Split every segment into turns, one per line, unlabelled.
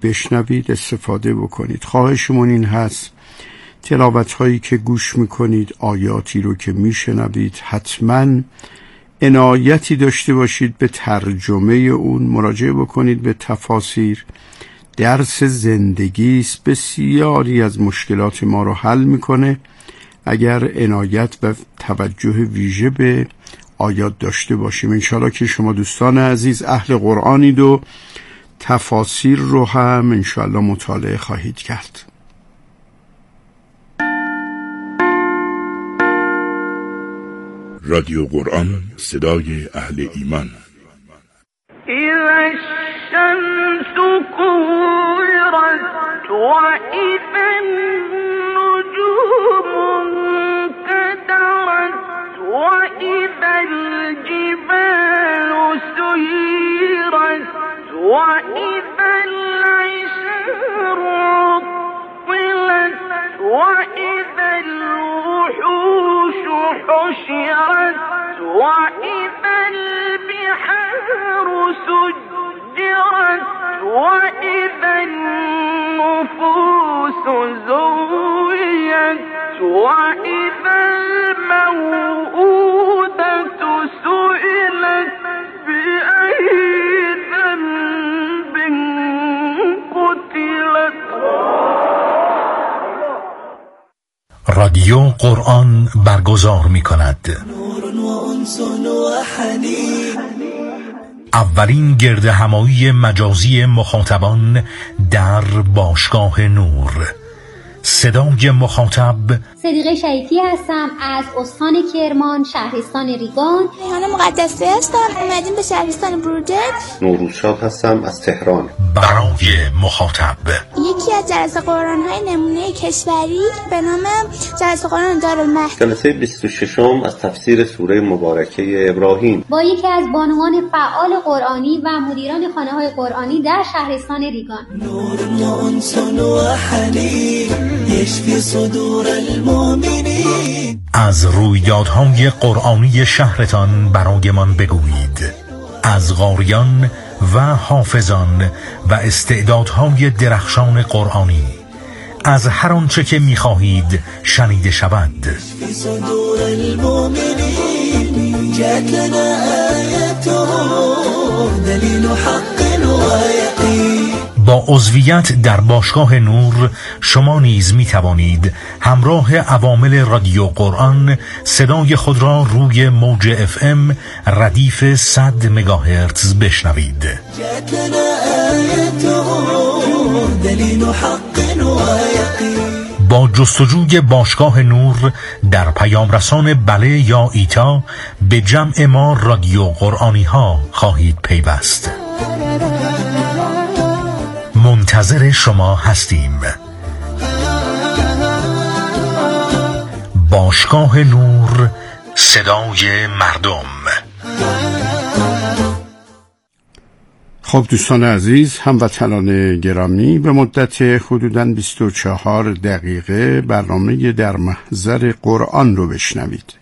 بشنوید، استفاده بکنید. خواهشمون این هست تلاوت هایی که گوش میکنید، آیاتی رو که میشنوید، حتما عنایتی داشته باشید به ترجمه اون، مراجعه بکنید به تفاسیر. درس زندگی است، بسیاری از مشکلات ما رو حل میکنه اگر عنایت و توجه ویژه به آیات داشته باشیم. انشاءالله که شما دوستان عزیز اهل قرآنید و تفاسیر رو هم انشاءالله مطالعه خواهید کرد.
رادیو قرآن، صدای اهل ایمان.
اذا الشمس كورت واذا النجوم انكدرت واذا الجبال سيرت واذا العشار عطلت واذا الوحوش حشرت واذا البحار سجرت واذا النفوس زوجت واذا الموءودة سئلت بأي ذنب قتلت.
رادیو قرآن برگزار می کند اولین گرد همایی مجازی مخاطبان در باشگاه نور. صدای مخاطب
صدیقه شیطی هستم از استان کرمان، شهرستان ریگان.
ریحانه مقدسی هستم، اومدیم به شهرستان بروجرد.
نوروزشاد هستم از تهران.
برای مخاطب
یکی از جلسه قرآن‌های نمونه کشوری به نام جلسه قرآن دارالمهد،
جلسه 26م از تفسیر سوره مبارکه ابراهیم
با یکی از بانوان فعال قرآنی و مدیران خانه‌های قرآنی در شهرستان ریگان.
نور و انسان و حنین یشفی صدور المؤمنین.
از رویدادهای قرآنی شهرتان برایمان بگویید. از قاریان و حافظان و استعدادهای درخشان قرآنی، از هر آنچه که می‌خواهید شنیده شود.
صدور المؤمنین جاءت لنا آیته دلیل حق و یقین.
با عضویت در باشگاه نور شما نیز می توانید همراه عوامل رادیو قرآن صدای خود را روی موج FM ردیف 100 مگاهرتز بشنوید. با جستجوی باشگاه نور در پیام رسان بله یا ایتا به جمع ما رادیو قرآنی ها خواهید پیوست. منتظر شما هستیم. باشگاه نور، صدای مردم.
خب دوستان عزیز، هموطنان گرامی، به مدت حدوداً 24 دقیقه برنامه در محضر قرآن رو بشنوید.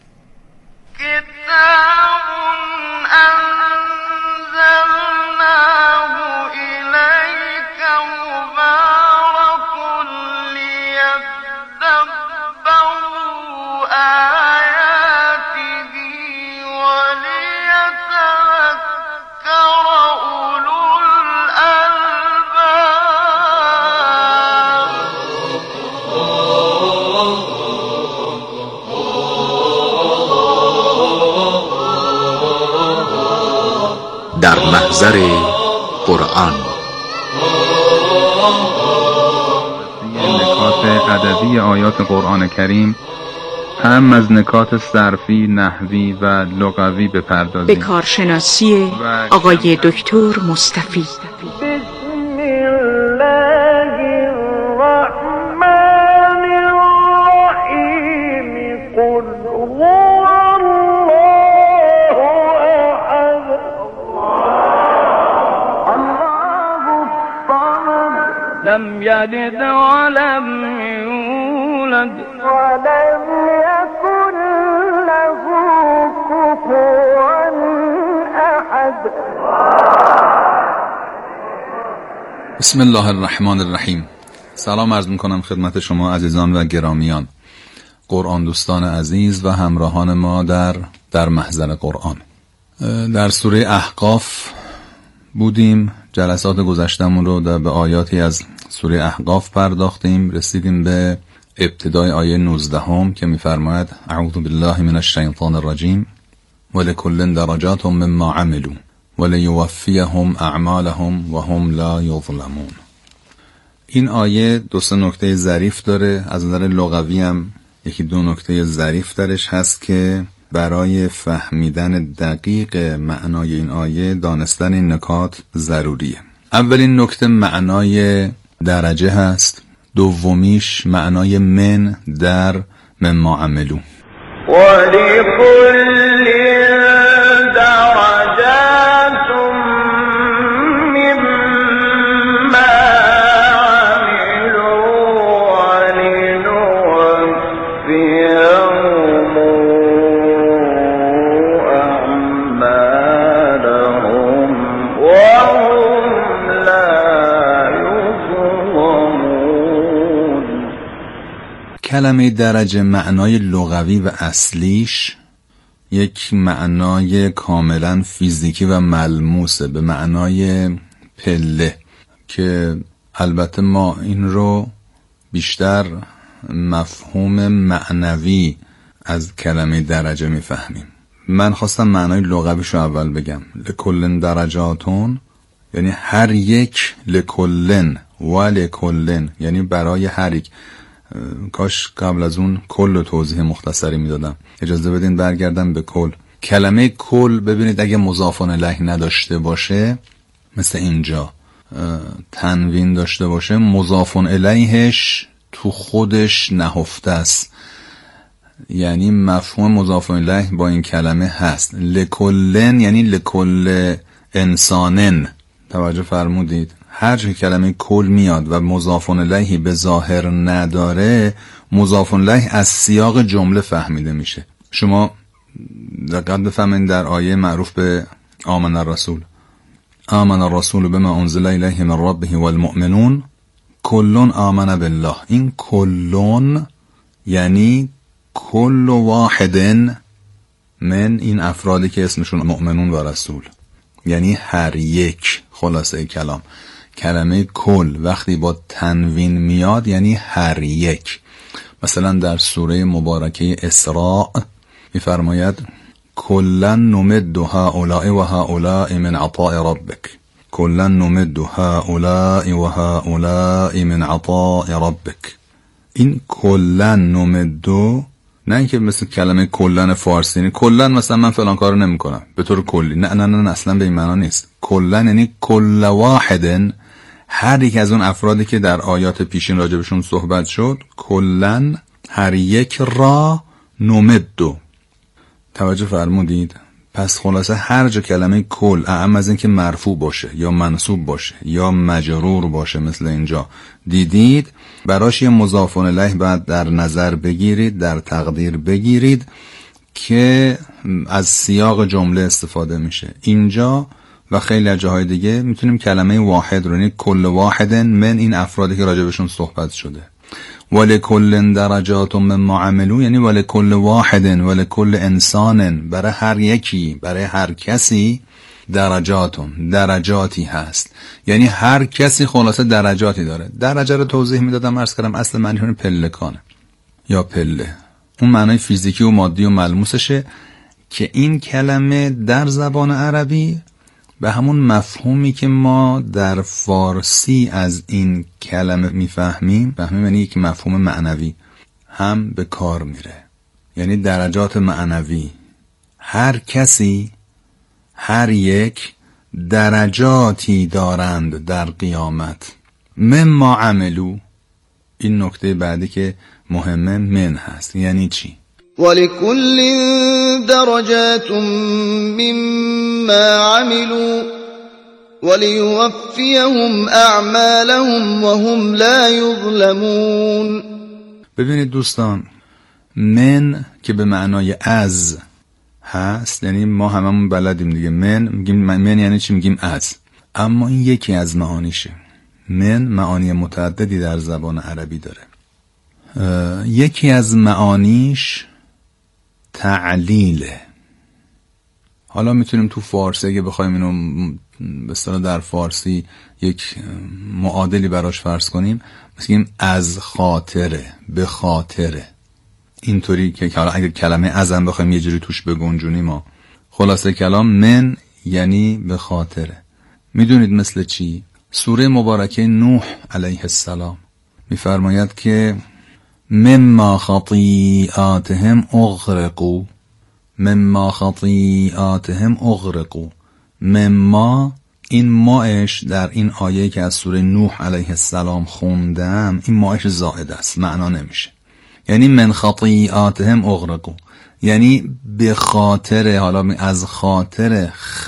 در محضر قرآن.
نکات ادبی آیات قرآن کریم هم از نکات صرفی، نحوی و لغوی بپردازیم.
به کارشناسی آقای دکتر مصطفی.
لم يلد ولم يولد ولم يكن له كفوا أحد.
بسم الله الرحمن الرحیم. سلام عرض میکنم خدمت شما عزیزان و گرامیان، قرآن دوستان عزیز و همراهان ما در محضر قرآن. در سوره احقاف بودیم. جلسات گذشتمون رو به آیاتی از سوره احقاف پرداختیم. رسیدیم به ابتدای آیه 19 که میفرماید اعوذ بالله من الشیطان الرجیم ولکل درجات مما عملوا ولیوفیهم اعمالهم وهم لا یظلمون. این آیه 2-3 نکته ظریف داره. از نظر لغوی هم 1-2 نکته ظریف درش هست که برای فهمیدن دقیق معنای این آیه دانستن این نکات ضروریه. اولین نکته معنای درجه هست، دومیش معنای من در مما عملو.
ولکل درجات مما عملوا ولنوفیهم اعمالهم وهم لا یظلمون.
کلمه درجه معنای لغوی و اصلیش یک معنای کاملا فیزیکی و ملموسه، به معنای پله، که البته ما این رو بیشتر مفهوم معنوی از کلمه درجه میفهمیم. من خواستم معنای لغویشو اول بگم. لکلن درجاتون یعنی هر یک، لکلن و لکلن یعنی برای هر یک. کاش قبل از اون کل توضیح مختصری میدادم. اجازه بدین برگردم به کل. کلمه کل ببینید اگه مضاف الیه نداشته باشه، مثل اینجا تنوین داشته باشه، مضاف الیهش تو خودش نهفته است، یعنی مفهوم مضاف الیه با این کلمه هست. لکلن یعنی لکل انسانن. توجه فرمودید؟ هر جای کلمه کل میاد و مضاف الیه به ظاهر نداره، مضاف الیه از سیاق جمله فهمیده میشه. شما دقت بفهمین در آیه معروف به آمن الرسول، آمن الرسول بما انزل الیه من ربه والمؤمنون کلون آمن بالله. این کلون یعنی کل واحد من این افرادی که اسمشون مؤمنون و رسول، یعنی هر یک. خلاصه کلام، کلمه کل وقتی با تنوین میاد یعنی هر یک. مثلا در سوره مبارکه اسراء میفرماید کلا نمد هؤلاء و هؤلاء من عطاء ربک. کلا نمد هؤلاء و هؤلاء من عطاء ربک. این کلا نمدو نه اینکه مثل کلمه کلن فارسی، یعنی کلن مثلا من فلان کارو نمیکنم به طور کلی، نه اصلا به این معنا نیست. کلن یعنی کل واحد، هر یک از اون افرادی که در آیات پیشین راجبشون صحبت شد، کلن هر یک را نمدو. توجه فرمودید؟ پس خلاصه هر جا کلمه کل، اعم از این که مرفوع باشه یا منصوب باشه یا مجرور باشه مثل اینجا دیدید، براش یه مضاف الیه باید در نظر بگیرید، در تقدیر بگیرید که از سیاق جمله استفاده میشه. اینجا و خیلی از جاهای دیگه میتونیم کلمه واحد رو، یعنی کل واحد من این افرادی که راجبشون صحبت شده، ولکل درجات مما عملوا یعنی ولکل واحد ولکل انسان، برای هر یکی، برای هر کسی درجاتی هست، یعنی هر کسی خلاصه درجاتی داره. درجه رو توضیح میدادم، عرض کردم اصل معنی پلکانه یا پله، اون معنای فیزیکی و مادی و ملموسشه که این کلمه در زبان عربی به همون مفهومی که ما در فارسی از این کلمه میفهمیم، یعنی یک مفهوم معنوی هم به کار میره، یعنی درجات معنوی. هر کسی، هر یک درجاتی دارند در قیامت. مما عملو، این نکته بعدی که مهمه، من هست. یعنی چی؟
ولکل درجات مما عملوا ولیوفیهم اعمالهم وهم لا یظلمون.
ببینید دوستان، من که به معنای از هست، یعنی ما هممون بلدیم دیگه. من میگیم من یعنی چی؟ میگیم از. اما این یکی از معانیشه. من معانی متعددی در زبان عربی داره. یکی از معانیش تعلیله. حالا میتونیم تو فارسی اگه بخوایم اینو به اصطلاح در فارسی یک معادلی براش فرض کنیم، میگیم از خاطره، به خاطره، اینطوری که حالا اگه کلمه ازم بخوایم یه جوری توش بگنجونیم ما. خلاصه کلام من یعنی به خاطره. میدونید مثل چی؟ سوره مبارکه نوح علیه السلام میفرماید که مما خطیئاتهم اغرقوا، مما خطیئاتهم اغرقوا. مما، این ماش در این آیه که از سوره نوح علیه السلام خوندم، این ماش زائد است، معنا نمیشه. یعنی من خطیئاتهم اغرقوا، یعنی به خاطر، حالا از خاطر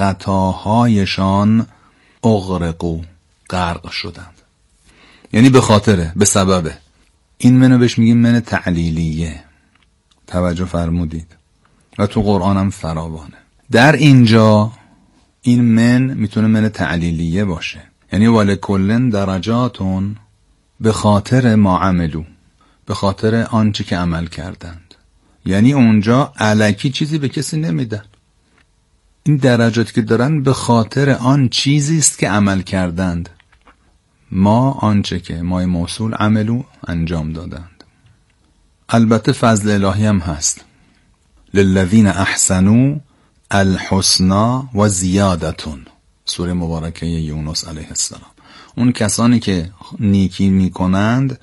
خطاهایشان اغرقوا، غرق شدند. یعنی به خاطره، به سببه. این منو بهش میگیم من تعلیلیه. توجه فرمودید؟ و تو قرآن هم فراوانه. در اینجا این من میتونه من تعلیلیه باشه، یعنی ولکلن درجاتون، به خاطر ما عملو، به خاطر آنچه که عمل کردند. یعنی اونجا الکی چیزی به کسی نمیدن. این درجاتی که دارن به خاطر آن چیزی است که عمل کردند. ما آنچه که مای موصول عملو انجام دادند. البته فضل الهی هم هست. للذین احسنوا الحسنا و زیادتون، سوره مبارکه یونس علیه السلام. اون کسانی که نیکی میکنند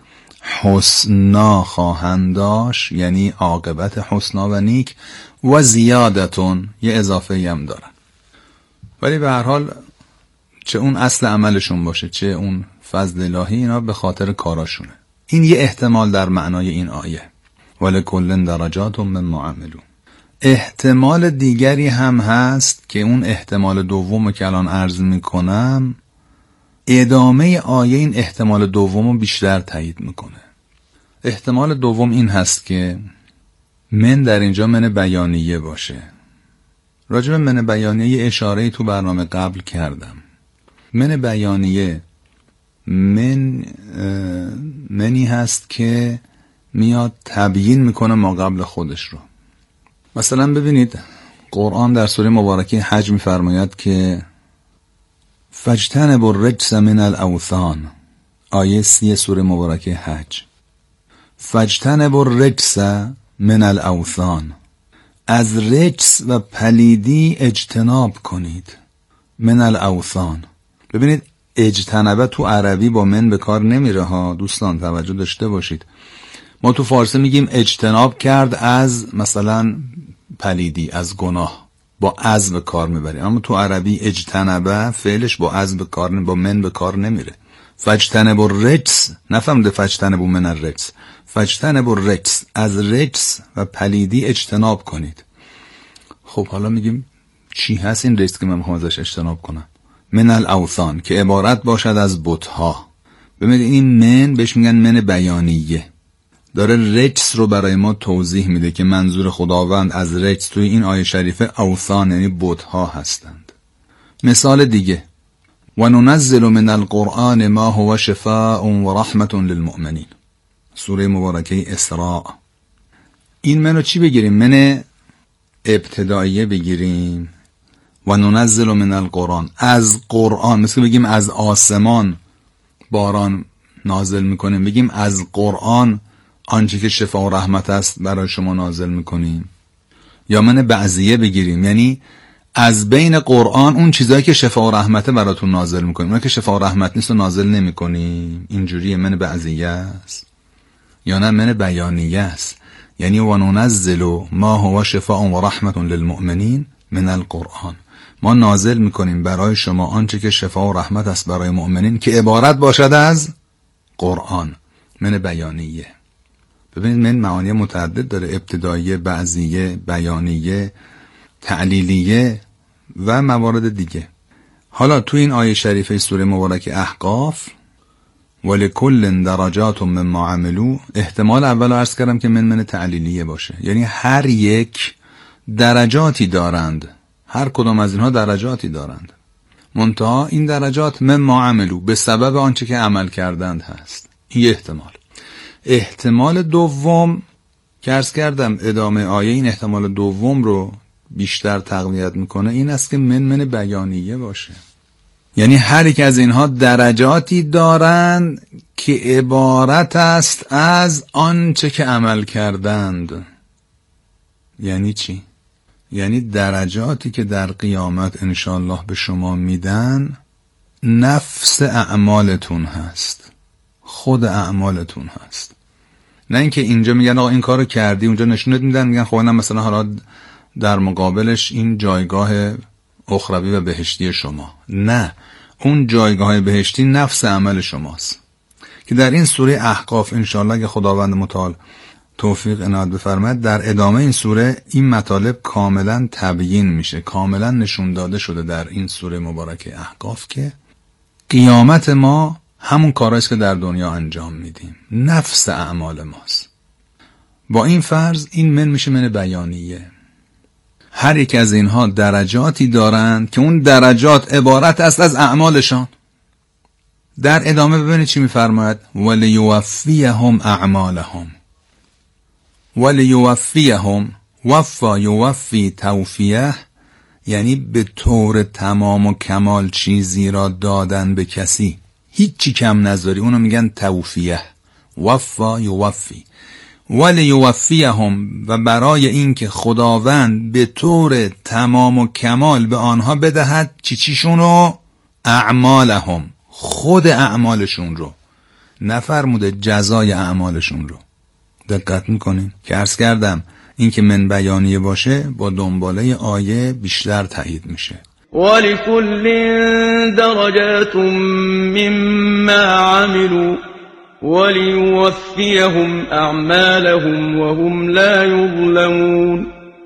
حسنا خواهند داشت، یعنی عاقبت حسنا و نیک، و زیادتون، یه اضافه هم دارن. ولی به هر حال چه اون اصل عملشون باشه چه اون فضل الهی، اینا به خاطر کاراشونه. این یه احتمال در معنای این آیه، ولکلن درجات مما عملوا. احتمال دیگری هم هست که اون احتمال دوم که الان عرض میکنم، ادامه آیه این احتمال دوم رو بیشتر تایید میکنه. احتمال دوم این هست که من در اینجا من بیانیه باشه. راجع به من بیانیه اشاره تو برنامه قبل کردم. من بیانیه منی هست که میاد تبیین میکنه ما قبل خودش رو. مثلا ببینید قرآن در سوره مبارکه حج میفرماید که فاجتنبوا الرجس من الاوثان، آیه 30 سوره مبارکه حج. فاجتنبوا الرجس من الاوثان، از رجس و پلیدی اجتناب کنید. من الاوثان، ببینید اجتنبه تو عربی با من به کار نمیره ها دوستان، توجه داشته باشید. ما تو فارسی میگیم اجتناب کرد از مثلا پلیدی، از گناه، با از به کار میبریم. اما تو عربی اجتنبه فعلش با از به کار، با من به کار نمیره. فاجتنبوا الرجس، نفهمده فاجتنبوا من الرجس، فاجتنبوا الرجس، از رجس و پلیدی اجتناب کنید. خب حالا میگیم چی هست این رجس که من میخوام ازش اجتناب کنم؟ من الاوثان، که عبارت باشد از بت‌ها. ببینید این من بهش میگن من بیانیه، داره رجس رو برای ما توضیح میده که منظور خداوند از رجس توی این آیه شریفه اوثان یعنی بت‌ها هستند. مثال دیگه، و ننزل من القرآن ما هو شفاء و رحمت للمؤمنین، سوره مبارکه اسراء. این منو چی بگیریم؟ من ابتداییه بگیریم. و ننزل من القرآن، از قرآن، مثل بگیم از آسمان باران نازل میکنیم، بگیم از قرآن آنچه که شفا و رحمت است برای شما نازل میکنیم. یا من بعضیه بگیریم، یعنی از بین قرآن اون چیزایی که شفا و رحمت براتون نازل میکنیم، اون که شفا و رحمت نیست و نازل نمیکنیم. اینجوریه من بعضیه است. یا نه من بیانیه است، یعنی و ننزل ما هو شفاء و رحمت للمؤمنین من القرآن، ما نازل میکنیم برای شما آنچه که شفا و رحمت است برای مؤمنین که عبارت باشد از قرآن. من بیانیه. ببینید من معانی متعدد داره، ابتداییه، بعضیه، بیانیه، تعلیلیه و موارد دیگه. حالا تو این آیه شریفه سوره مبارکه احقاف ولکل درجات مما عملوا، احتمال اول عرض کردم که من تعلیلیه باشه، یعنی هر یک درجاتی دارند، هر کدام از اینها درجاتی دارند. منتها این درجات مما عملو، به سبب آنچه که عمل کردند هست. این احتمال دوم که عرض کردم ادامه آیه این احتمال دوم رو بیشتر تقویت میکنه، این است که من بیانیه باشه. یعنی هر یک از اینها درجاتی دارند که عبارت است از آنچه که عمل کردند. یعنی چی؟ یعنی درجاتی که در قیامت انشاءالله به شما میدن نفس اعمالتون هست، خود اعمالتون هست. نه اینکه اینجا میگن آقا این کارو کردی، اونجا نشونت میدن میگن خب اینم مثلا حالا در مقابلش این جایگاه اخروی و بهشتی شما. نه، اون جایگاه بهشتی نفس عمل شماست که در این سوره احقاف انشاءالله اگه خداوند متعال توفیق عنایت بفرماید در ادامه این سوره این مطالب کاملا تبیین میشه، کاملا نشون داده شده در این سوره مبارکه احقاف که قیامت ما همون کارهاییست که در دنیا انجام میدیم، نفس اعمال ماست. با این فرض این من میشه من بیانیه. هر یک از اینها درجاتی دارند که اون درجات عبارت است از اعمالشان. در ادامه ببینید چی میفرماید، ولیوفیهم اعمالهم. ولیوفیهم، وفا یوفی توفیه، یعنی به طور تمام و کمال چیزی را دادن به کسی، هیچی کم نذاری، اونو میگن توفیه. وفا یوفی. ولیوفیهم، و برای این که خداوند به طور تمام و کمال به آنها بدهد چیشونو؟ اعمالهم، خود اعمالشون رو، نفرموده جزای اعمالشون رو. دقت میکنین که عرض کردم این که من بیانیه باشه با دنباله آیه بیشتر تایید میشه.
ولکل درجات مما عملوا ولیوفیهم اعمالهم وهم لا یظلمون.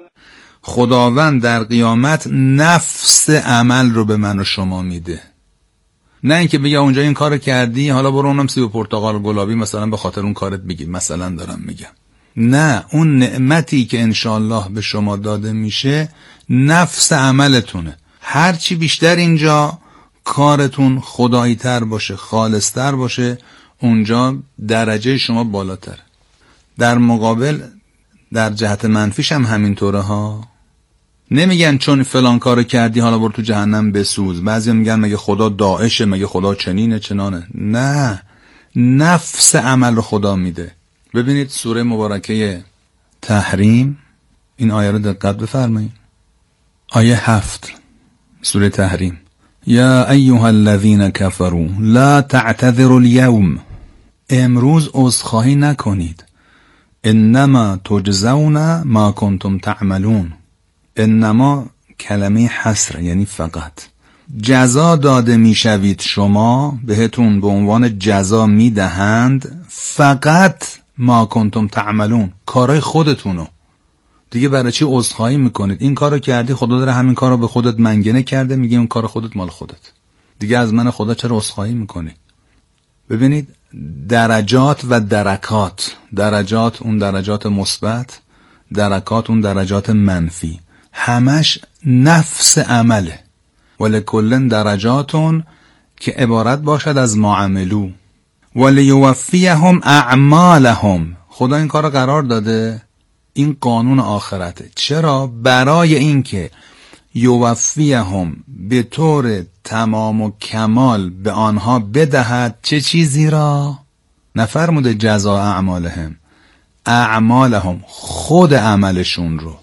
خداوند در قیامت نفس عمل رو به من و شما میده، نه اینکه بگه اونجا این کارو کردی حالا برو اونم سیب پرتقال گلابی مثلا به خاطر اون کارت بگی، مثلا دارم میگم. نه، اون نعمتی که انشاءالله به شما داده میشه نفس عملتونه. هرچی بیشتر اینجا کارتون خدایی تر باشه، خالص تر باشه، اونجا درجه شما بالاتر. در مقابل در جهت منفیش هم همینطوره ها. نمیگن چون فلان کارو کردی حالا برو تو جهنم بسوز. بعضی میگن مگه خدا داعشه، مگه خدا چنینه چنانه. نه، نفس عمل رو خدا میده. ببینید سوره مبارکه تحریم، این آیه رو دقت بفرمایید. آیه 7 سوره تحریم، یا ایها الذین کفروا لا تعتذروا اليوم، امروز عذرخواهی نکنید. انما تجزون ما کنتم تعملون. انما کلمه حصر، یعنی فقط. جزا داده میشوید، شما بهتون به عنوان جزا میدهند فقط ما کنتم تعملون، کارهای خودتونو. دیگه برای چی عذرخواهی میکنید؟ این کارو کردی، خدا داره همین کارو به خودت منگنه کرده، میگه اون کار خودت مال خودت، دیگه از من خدا چرا عذرخواهی میکنی؟ ببینید درجات و درکات، درجات اون درجات مثبت، درکات اون درجات منفی، همش نفس عمله. ولکل درجاتون که عبارت باشد از ما عملو. ولیوفیهم اعمالهم، خدا این کار قرار داده، این قانون آخرته. چرا؟ برای اینکه یوفیهم، به طور تمام و کمال به آنها بدهد چه چیزی را؟ نفرموده جزا اعمالهم، اعمالهم، خود عملشون رو.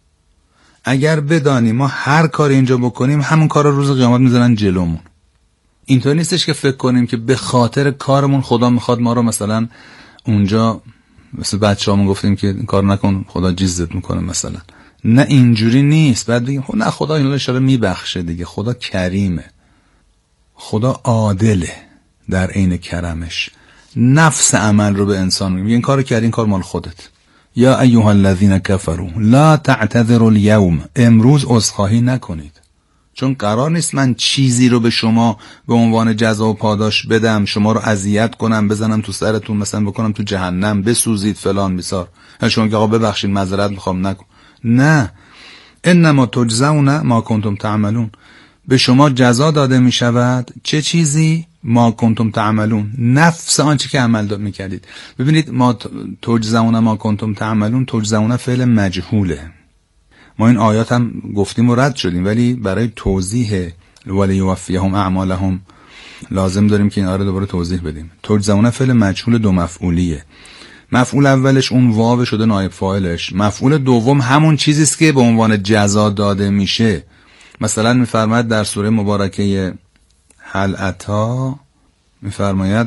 اگر بدانی ما هر کاری اینجا بکنیم همون کار رو روز قیامت میذارن جلومون. اینطور نیستش که فکر کنیم که به خاطر کارمون خدا میخواد ما رو مثلا اونجا مثل بچه‌هامون گفتیم که این کار نکن خدا جیزت میکنه مثلا. نه، اینجوری نیست. بعد بگیم نه خدا اینا رو اشاره میبخشه دیگه. خدا کریمه، خدا عادله در عین کرمش. نفس عمل رو به انسان میگه این کارو کردی، این کار مال خودت. یا ایها الذین کفروا لا تعتذروا اليوم، امروز عذرخواهی نکنید، چون قرار نیست من چیزی رو به شما به عنوان جزا و پاداش بدم، شما رو اذیت کنم، بزنم تو سرتون، مثلا بکنم تو جهنم بسوزید فلان بیسار، شما که آقا ببخشید معذرت میخوام نکن. نه، انما تجزون ما کنتم تعملون. به شما جزا داده می شود چه چیزی؟ ما کنتم تعملون، نفس آنچه که عمل می کردید. ببینید ما تجزون ما کنتم تعملون، تجزون فعل مجهوله. ما این آیات هم گفتیم و رد شدیم، ولی برای توضیح ولیوفیهم اعمالهم لازم داریم که این آیه دوباره توضیح بدیم. تجزون فعل مجهول دو مفعولیه. مفعول اولش اون واو شده نایب فاعلش، مفعول دوم همون چیزی است که به عنوان جزا داده میشه. مثلا میفرماید در سوره مبارکه هل اتی، میفرماید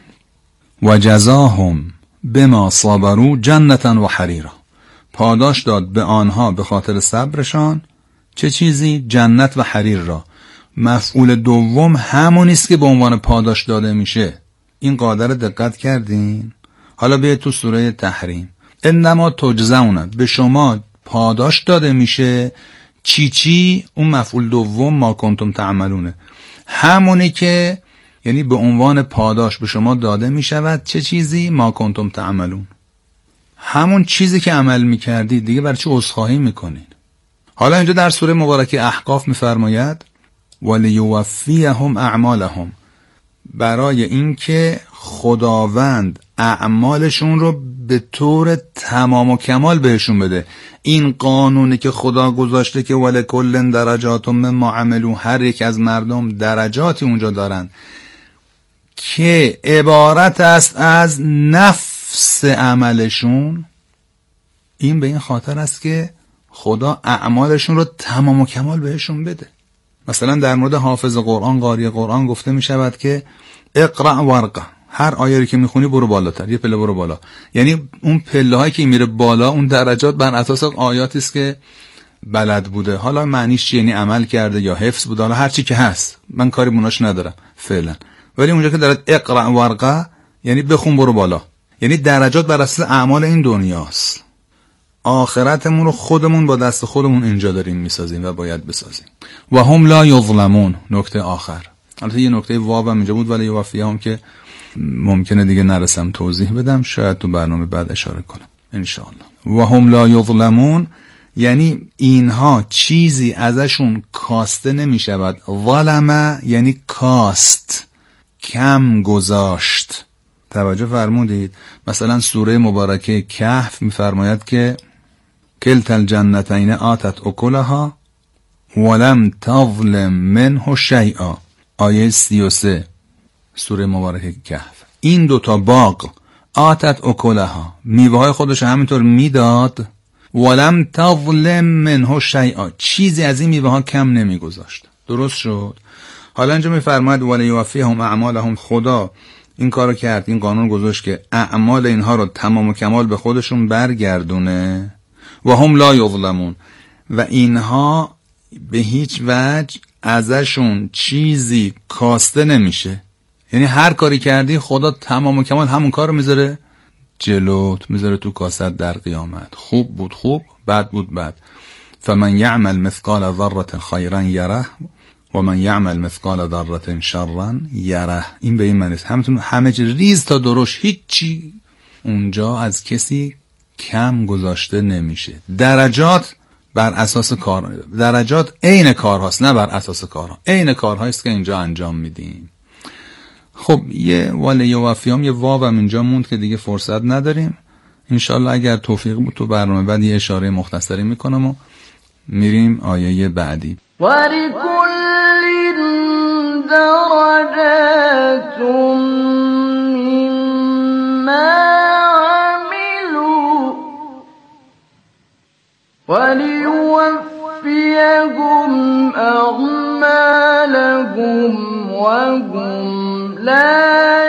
و جزاهم بما صبروا جنتا و حریرا، پاداش داد به آنها به خاطر صبرشان چه چیزی؟ جنت و حریر را. مفعول دوم همون است که به عنوان پاداش داده میشه. این قاعده رو دقت کردین؟ حالا بیاید تو سوره تحریم، انما تجزون، به شما پاداش داده میشه چی؟ اون مفعول دوم ما کنتم تعملونه، همونی که یعنی به عنوان پاداش به شما داده میشود چه چیزی؟ ما کنتم تعملون، همون چیزی که عمل میکردید دیگه، برای چی عذرخواهی میکنید؟ حالا اینجا در سوره مبارکه احقاف میفرماید ولیوفیهم اعمالهم، برای اینکه خداوند اعمالشون رو به طور تمام و کمال بهشون بده. این قانونی که خدا گذاشته که ولکل درجات مما عملوا، هر یک از مردم درجاتی اونجا دارن که عبارت است از نفس عملشون، این به این خاطر است که خدا اعمالشون رو تمام و کمال بهشون بده. مثلا در مورد حافظ قرآن، قاری قرآن گفته می شود که اقرأ ورقه، هر آیه رو که میخونی برو بالاتر، یه پله برو بالا. یعنی اون پله هایی که میره بالا، اون درجات بر اساس آیاتی است که بلد بوده. حالا معنیش چیه؟ یعنی عمل کرده یا حفظ بوده، حالا هر چی که هست، من کاری بوناش ندارم فعلا. ولی اونجا که دارد اقرأ ورقه یعنی بخون برو بالا، یعنی درجات بر اساس اعمال این دنیاست. آخرتمون رو خودمون با دست خودمون اینجا داریم میسازیم و باید بسازیم. و هم لا یظلمون، نکته آخر. البته یه نکته واو هم اینجا بود ولی یوفیهم که ممکنه دیگه نرسم توضیح بدم، شاید تو برنامه بعد اشاره کنم انشاءالله. و هم لا یظلمون یعنی اینها چیزی ازشون کاسته نمی شود. ظلمه یعنی کاست، کم گذاشت. توجه فرمودید؟ مثلا سوره مبارکه کهف میفرماید که کلتا الجنتین آتت اکلها ولم تظلم منه شیئا، آیه 33 سوره مبارکه کهف. این دوتا باغ آتت اکلها، میوه های خودش همینطور میداد، ولم تظلم منه شیئا، چیزی از این میوه ها کم نمیگذاشت. درست شد؟ حالا اینجا میفرماید ولیوفیهم اعمالهم، خدا این کارو کرد، این قانون گذاشت که اعمال اینها رو تمام و کمال به خودشون برگردونه. و هم لا یظلمون، و اینها به هیچ وجه ازشون چیزی کاسته نمیشه. یعنی هر کاری کردی خدا تمام و کمال همون کار رو میذاره جلوت، میذاره تو کاست در قیامت. خوب بود خوب، بد بود بد. فمن یعمل مثقال ذره خیرا یره و من یعمل مثقال ذره شرا یره. این به این معنی است همه چیز ریز تا درشت، هیچی اونجا از کسی کم گذاشته نمیشه. درجات بر اساس کار، درجات عین کارهاست، نه بر اساس کارها. عین کارهاست که اینجا انجام میدیم. خب یه ولیوفیهم یه واو هم اینجا موند که دیگه فرصت نداریم. انشالله اگر توفیق بود تو برنامه بعد یه اشاره مختصری میکنم و میریم آیه بعدی.
ولکل درجات مما عملوا ولیوفیهم اعمالهم وهم لا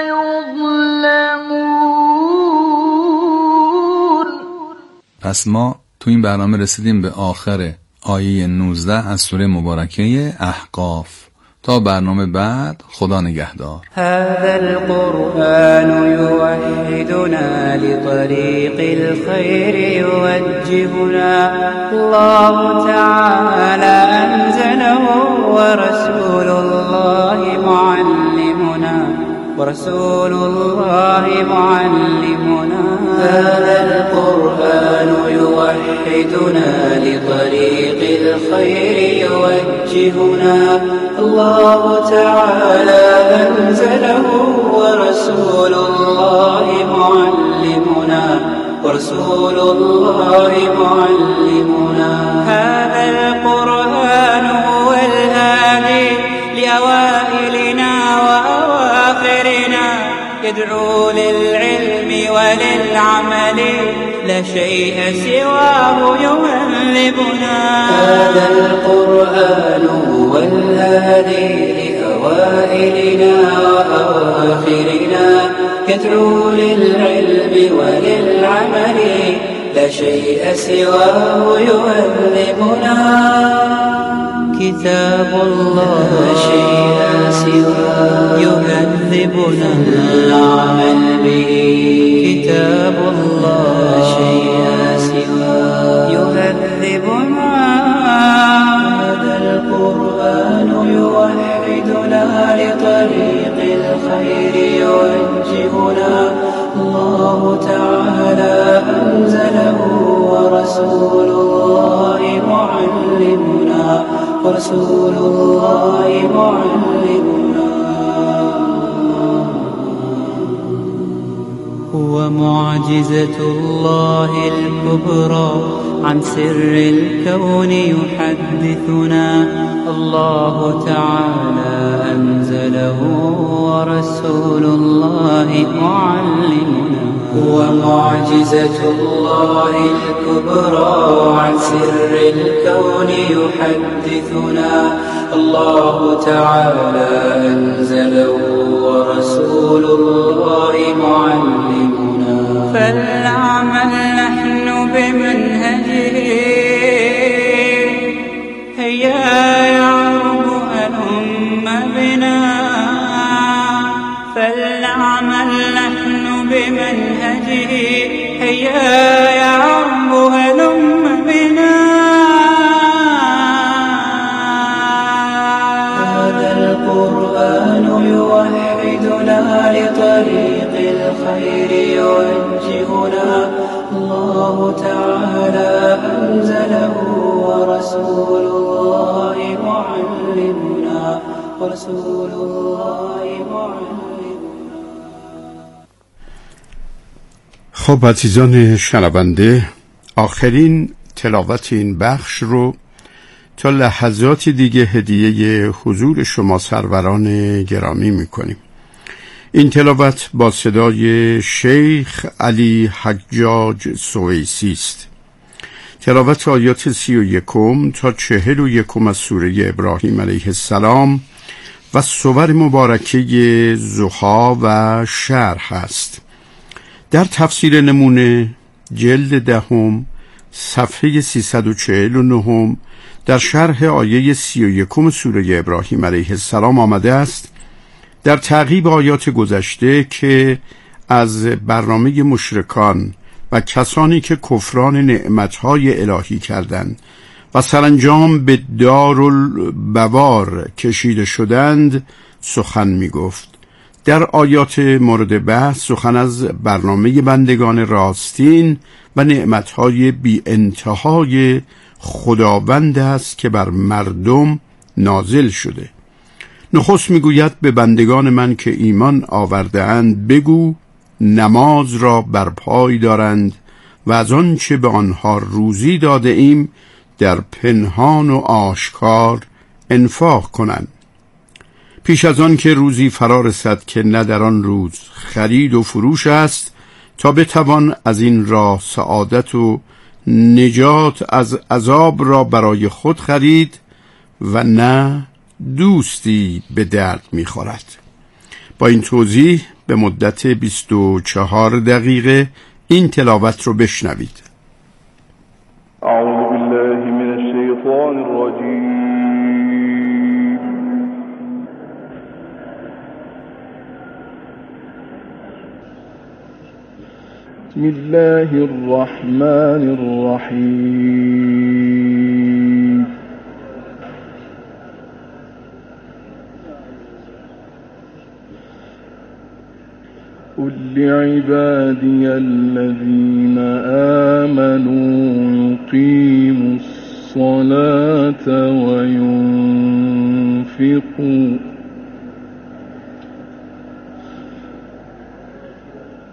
یظلمون.
پس ما تو این برنامه رسیدیم به آخر آیه 19 از سوره مبارکه احقاف. تا برنامه بعد خدا نگهدار.
هذا القرآن يوحدنا لطريق الخير يوجهنا الله تعالى أنزله ورسول الله معلمنا هذا القرآن يوحدنا لطريق الخير يوجهنا. الله تعالى أنزله ورسول الله معلمنا، ورسول الله معلمنا. هذا القرآن هو الهادي لأوائلنا وأواخرنا، يدعو للعلم وللعمل، لا شيء سواه يهذبنا. هذا القرآن هو الهادي لأوائلنا وأواخرنا، يدعو للعلم وللعمل، لا شيء سواه يهذبنا. كتاب الله لا شيء سواه يهذبنا العمل به. كتاب الله لا شيء سواه يهذبنا. هذا القرآن يوحدنا لطريق الخير يوجهنا. الله تعالى أنزله ورسول الله معلمنا، ورسول الله معلمنا. هو معجزة الله الكبرى، عن سر الكون يحدثنا. الله تعالى أنزله ورسول الله معلمنا. هو معجزة الله الكبرى، عن سر الكون يحدثنا. الله تعالى أنزله ورسول الله معلمنا. فلنعمل نحن بمنهجه، هيا يا رب هلم بنا. فلنعمل نحن بمنهجه، هيا يا رب هلم بنا. هذا القرآن يوحدنا لطريق الخير يوجهنا. الله تعالى أنزله ورسول الله معلمنا، ورسول الله معلمنا.
خب عزیزان شنونده، آخرین تلاوت این بخش رو تا لحظاتی دیگه هدیه حضور شما سروران گرامی میکنیم. این تلاوت با صدای شیخ علی حجاج سویسی است. تلاوت آیات 31 تا 41 از سوره ابراهیم علیه السلام و سور مبارکه ضحی و شرح است. در تفسیر نمونه جلد 10 صفحه 349 در شرح آیه 31 سوره ابراهیم علیه السلام آمده است: در تعقیب آیات گذشته که از برنامه مشرکان و کسانی که کفران نعمتهای الهی کردند و سرانجام به دارالبوار کشیده شدند سخن می گفت. در آیات مورد بحث سخن از برنامه بندگان راستین و نعمتهای بی انتهای خداوند است که بر مردم نازل شده. نخست میگوید به بندگان من که ایمان آورده اند بگو نماز را برپای دارند و از آنچه به آنها روزی داده ایم در پنهان و آشکار انفاق کنند، پیش از آن که روزی فرا رسد که نه در آن روز خرید و فروش است، تا بتوان از این راه سعادت و نجات از عذاب را برای خود خرید و نه دوستی به درد می‌خورد. با این توضیح به مدت 24 دقیقه این تلاوت رو بشنوید.
اعوذ بالله من الشیطان الرجیم. بسم الله الرحمن الرحیم. قل لعبادي الذين آمنوا يقيموا الصلاة وينفقوا